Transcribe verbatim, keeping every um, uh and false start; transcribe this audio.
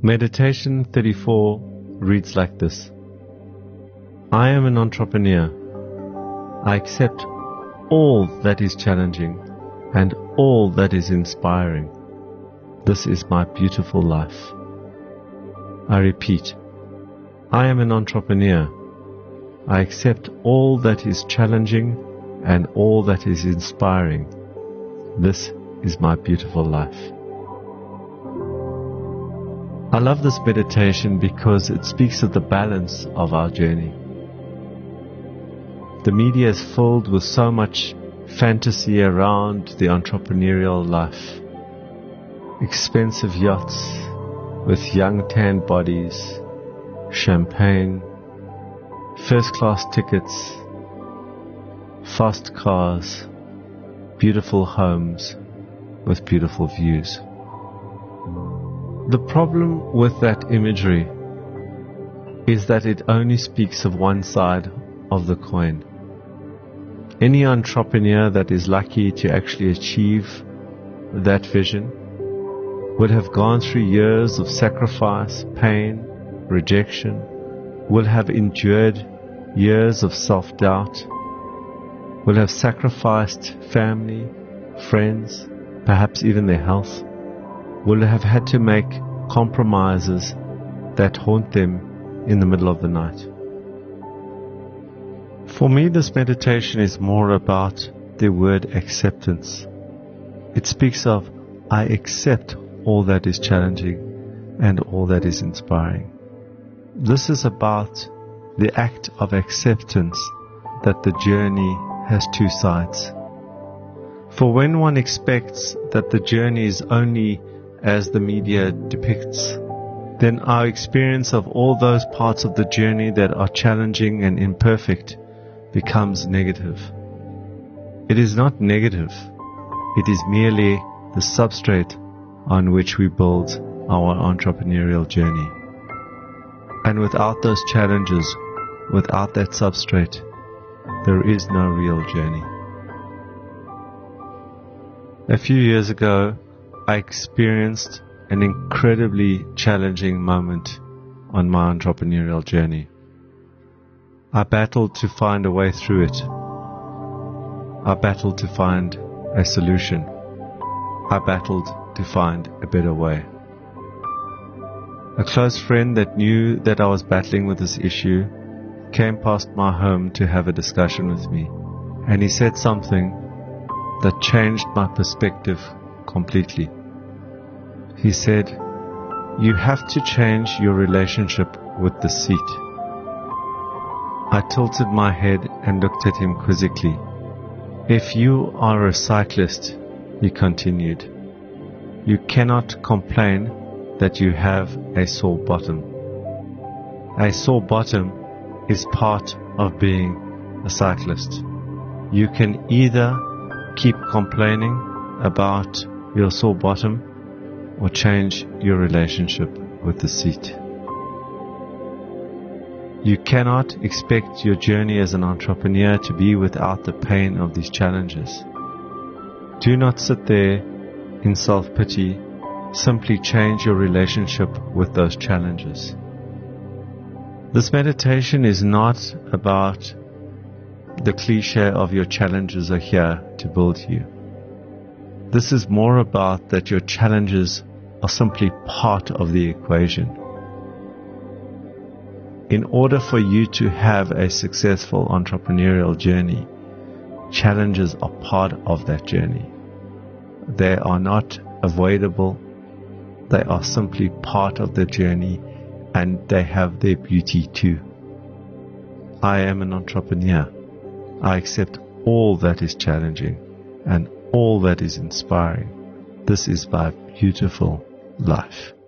Meditation thirty-four reads like this. I am an entrepreneur. I accept all that is challenging and all that is inspiring. This is my beautiful life. I repeat, I am an entrepreneur. I accept all that is challenging and all that is inspiring. This is my beautiful life. I love this meditation because it speaks of the balance of our journey. The media is filled with so much fantasy around the entrepreneurial life. Expensive yachts with young tanned bodies, champagne, first-class tickets, fast cars, beautiful homes with beautiful views. The problem with that imagery is that it only speaks of one side of the coin. Any entrepreneur that is lucky to actually achieve that vision would have gone through years of sacrifice, pain, rejection, will have endured years of self-doubt, will have sacrificed family, friends, perhaps even their health, will have had to make compromises that haunt them in the middle of the night. For me, this meditation is more about the word acceptance. It speaks of, I accept all that is challenging and all that is inspiring. This is about the act of acceptance that the journey has two sides. For when one expects that the journey is only as the media depicts, then our experience of all those parts of the journey that are challenging and imperfect becomes negative. It is not negative. It is merely the substrate on which we build our entrepreneurial journey. And without those challenges, without that substrate, there is no real journey. A few years ago, I experienced an incredibly challenging moment on my entrepreneurial journey. I battled to find a way through it. I battled to find a solution. I battled to find a better way. A close friend that knew that I was battling with this issue came past my home to have a discussion with me, and he said something that changed my perspective completely. He said, you have to change your relationship with the seat. I tilted my head and looked at him quizzically. If you are a cyclist, he continued, you cannot complain that you have a sore bottom. A sore bottom is part of being a cyclist. You can either keep complaining about your sore bottom or change your relationship with the seat. You cannot expect your journey as an entrepreneur to be without the pain of these challenges. Do not sit there in self-pity. Simply change your relationship with those challenges. This meditation is not about the cliche of your challenges are here to build you. This is more about that your challenges are simply part of the equation. In order for you to have a successful entrepreneurial journey, challenges are part of that journey. They are not avoidable. They are simply part of the journey, and they have their beauty too. I am an entrepreneur. I accept all that is challenging and all that is inspiring. This is my beautiful life.